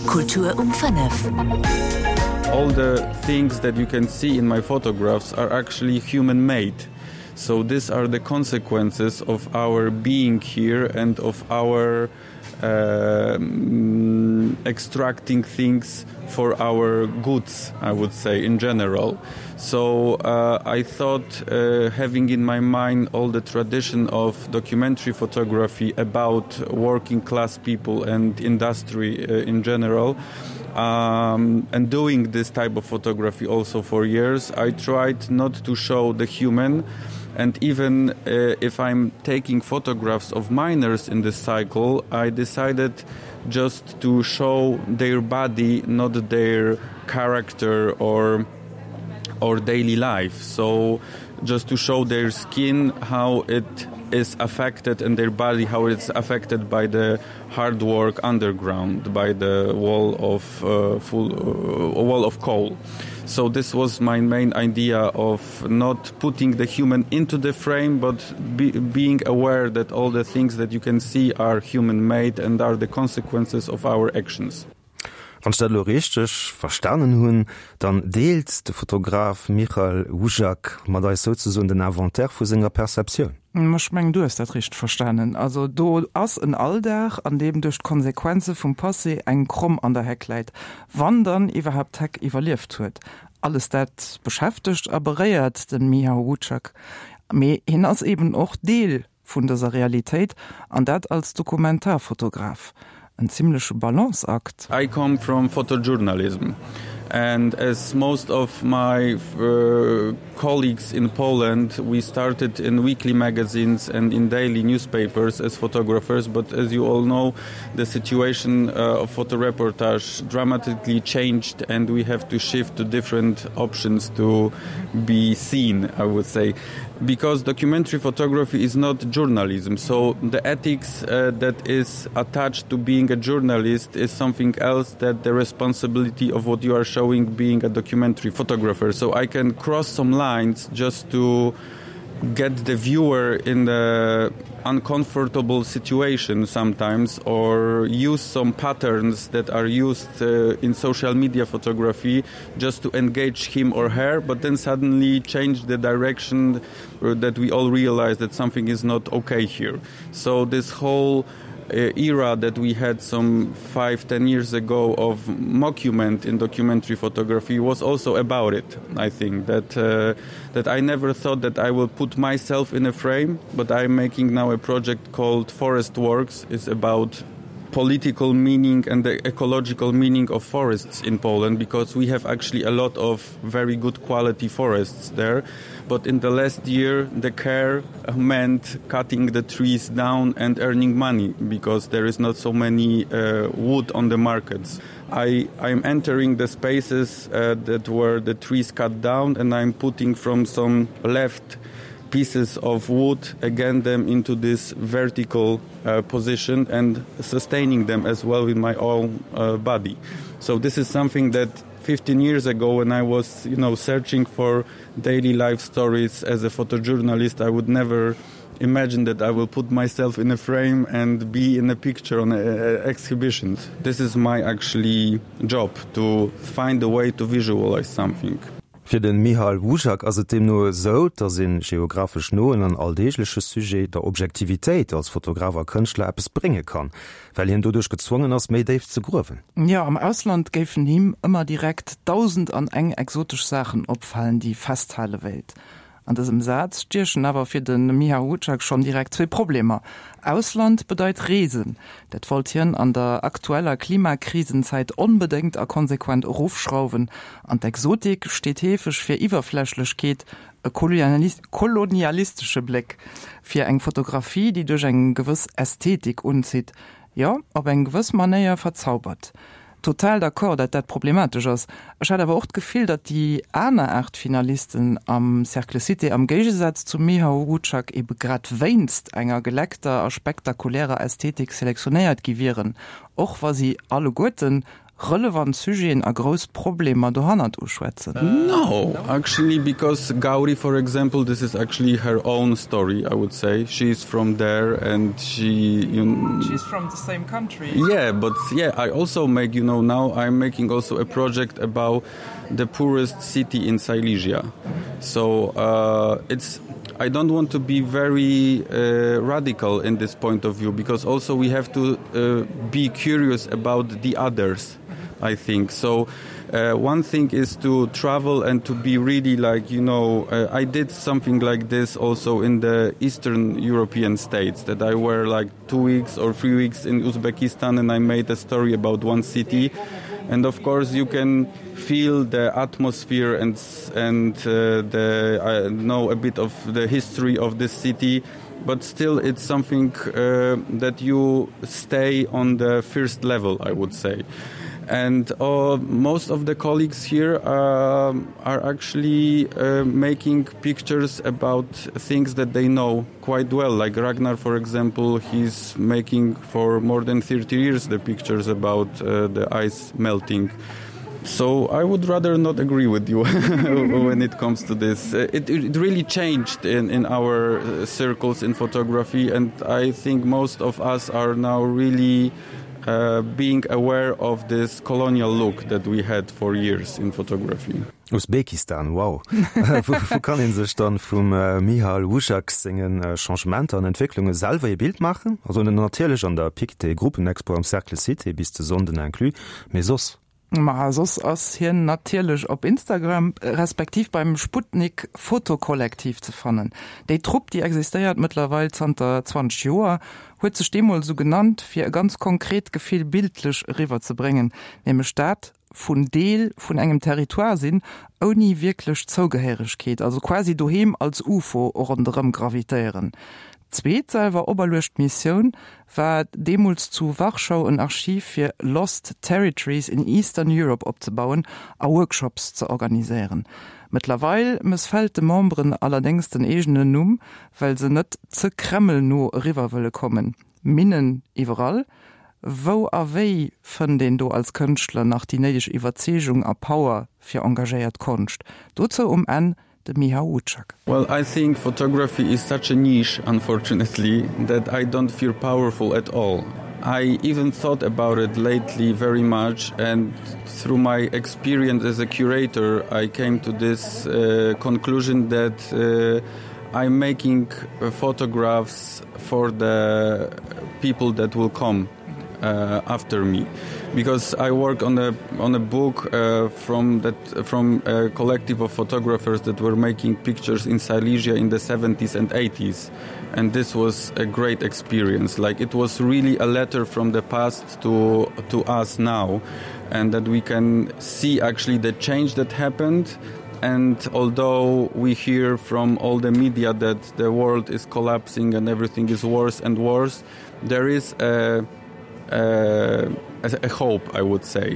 Kultur um 5. All the things that you can see in my photographs are actually human-made. So these are the consequences of our being here and of our extracting things for our goods, I would say, in general. So I thought, having in my mind all the tradition of documentary photography about working class people and industry in general, and doing this type of photography also for years, I tried not to show the human. And even if I'm taking photographs of miners in this cycle, I decided just to show their body, not their character or daily life. So just to show their skin, how it is affected, and their body, how it's affected by the hard work underground, by the wall of coal. So this was my main idea of not putting the human into the frame, but being aware that all the things that you can see are human-made and are the consequences of our actions. Wenn ich das richtig verstanden habe, dann deelt der Fotograf Michael Wujak mit euch sozusagen den Inventaire von seiner Perzeption. Ich meine, du hast das richtig verstanden. Also du hast ein Alltag, an dem durch die Konsequenzen vom Passé ein Krumm an der Heck leidt, wann dann überhaupt Heck überlebt wird. Alles das beschäftigt, aber reiert den Michael Wujak. Aber hin ist eben auch Teil von dieser Realität, und das als Dokumentarfotograf. Ein ziemlicher Balanceakt. I come from photojournalism, and as most of my colleagues in Poland, we started in weekly magazines and in daily newspapers as photographers, but as you all know, the situation of photo reportage dramatically changed, and we have to shift to different options to be seen, I would say. Because documentary photography is not journalism, so the ethics that is attached to being a journalist is something else than the responsibility of what you are showing being a documentary photographer. So I can cross some lines just to get the viewer in the uncomfortable situation sometimes, or use some patterns that are used in social media photography just to engage him or her, but then suddenly change the direction that we all realize that something is not okay here. So this whole era that we had some 5-10 years ago of mockument in documentary photography was also about it. I think that I never thought that I will put myself in a frame, but I'm making now a project called Forest Works. It's about political meaning and the ecological meaning of forests in Poland, because we have actually a lot of very good quality forests there. But in the last year, the care meant cutting the trees down and earning money, because there is not so many wood on the markets. I'm entering the spaces that were the trees cut down, and I'm putting from some left pieces of wood, again, them into this vertical position and sustaining them as well with my own body. So this is something that 15 years ago, when I was, searching for daily life stories as a photojournalist, I would never imagine that I will put myself in a frame and be in a picture on exhibitions. This is my actually job, to find a way to visualize something. Für den Michael Wujak ass et dem nur so, dass in geografisch noen an alldeegliche Sujet der Objektivitéit als Fotografer Kënchtler Appes bringe kann, weil hin dodurch gezwungen ass méi Dave zu growen. Ja, am Ausland géfen ihm immer direkt 1000 an eng exotisch Sachen opfallen, die festhalle Welt. An diesem Satz stierchen aber für den Michael Wujak schon direkt 2 Probleme. Ausland bedeutet Reisen. Das wollt hier an der aktueller Klimakrisenzeit unbedingt a konsequent aufschrauben. Und Exotik steht hefisch für Überflächlichkeit, kolonialistische Blick, für eng Fotografie, die durch eng gewiss Ästhetik unzieht. Ja, aber eng gewiss Manier verzaubert. Total d'accord, dass das problematisch ist. Ich hatte aber auch das Gefühl, dass die anderen 8 Finalisten am Cercle City am Gegensatz zu Michael Wujak eben gerade weinst einer geleckter, spektakulärer Ästhetik selektioniert gewesen. Auch weil sie alle Guten relevant Sujeten a groß Probleme do hanner uschwätzen? No, actually, because Gauri, for example, this is actually her own story, I would say. She's from there and she's from the same country. Yeah, but I also make, now I'm making also a project about the poorest city in Silesia. So I don't want to be very radical in this point of view, because also we have to be curious about the others, I think. So one thing is to travel and to be really I did something like this also in the Eastern European states, that I were 2 weeks or 3 weeks in Uzbekistan and I made a story about one city. And of course you can feel the atmosphere and I know a bit of the history of this city, but still it's something that you stay on the first level, I would say. And most of the colleagues here are actually making pictures about things that they know quite well. Like Ragnar, for example, he's making for more than 30 years the pictures about the ice melting. So I would rather not agree with you when it comes to this. It really changed in our circles in photography, and I think most of us are now really being aware of this colonial look that we had for years in photography. Usbekistan, wow. Wo kann in sech dann vum Michal Wuschak singen Changementer an Entwicklungen selber ihr Bild machen? Also natürlich an der Pictet Gruppenexpo am Cercle City bis zu Sonden inklü, mais sos? Sos ass hier natierlech op Instagram respektiv beim Sputnik Fotokollektiv zu fannen. Dei Trupp, die existiert mittlerweile 20 Joer, huet ze Stemol so genannt, fir ganz konkret Gefühl bildlich rüber zu bringen, nämlich Stadt vun Deel vun engem Territoire sinn oni wirklich Zougeheerigkeit, also quasi doheim als UFO orem gravitéieren. Zweet selber oberlecht Mission war demuls zu Wachschau und Archiv für Lost Territories in Eastern Europe abzubauen, a Workshops zu organisieren. Mittlerweile missfällt de Membren allerdings den egenen Numm, weil se net zu Kreml no Riverwelle kommen. Minen überall, wo awei von den du als Künstler nach die nedisch Überzeugung a Power für engagiert Kunst. Dazu an the Michal Wuschak. Well, I think photography is such a niche, unfortunately, that I don't feel powerful at all. I even thought about it lately very much, and through my experience as a curator, I came to this conclusion that I'm making photographs for the people that will come after me, because I work on a book from a collective of photographers that were making pictures in Silesia in the 70s and 80s, and this was a great experience. Like, it was really a letter from the past to us now, and that we can see actually the change that happened. And although we hear from all the media that the world is collapsing and everything is worse and worse, there is a hope, I would say.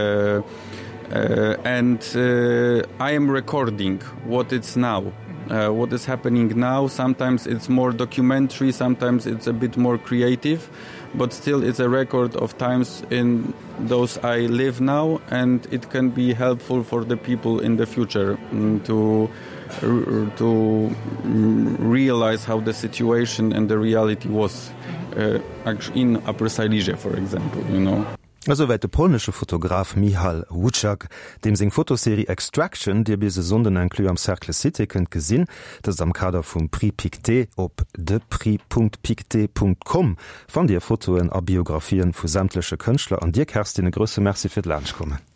And I am recording what it's now, what is happening now. Sometimes it's more documentary, sometimes it's a bit more creative, but still it's a record of times in those I live now, and it can be helpful for the people in the future to realize how the situation and the reality was in Upper Silesia, for example, Also weit der polnische Fotograf Michal Wuschak, dem sing Fotoserie Extraction, die bis Sonden inklu am Cercle City könnt gesinn, das am Kader vom Prix Pictet op deprix.pictet.com von dir Fotoen a Biografien vu sämtliche Künstler an dir Kerstin grösse Merci für Lunch kommen.